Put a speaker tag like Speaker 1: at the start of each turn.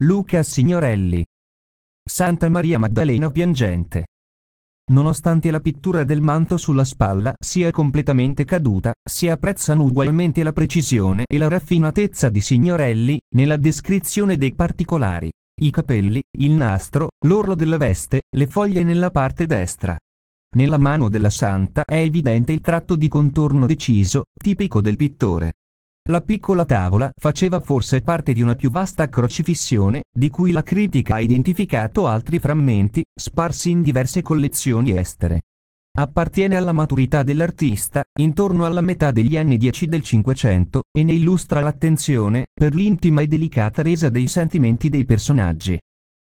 Speaker 1: Luca Signorelli. Santa Maria Maddalena piangente. Nonostante la pittura del manto sulla spalla sia completamente caduta, si apprezzano ugualmente la precisione e la raffinatezza di Signorelli nella descrizione dei particolari. I capelli, il nastro, l'orlo della veste, le foglie nella parte destra. Nella mano della santa è evidente il tratto di contorno deciso, tipico del pittore. La piccola tavola faceva forse parte di una più vasta crocifissione, di cui la critica ha identificato altri frammenti, sparsi in diverse collezioni estere. Appartiene alla maturità dell'artista, intorno alla metà degli anni 10 del Cinquecento, e ne illustra l'attenzione per l'intima e delicata resa dei sentimenti dei personaggi.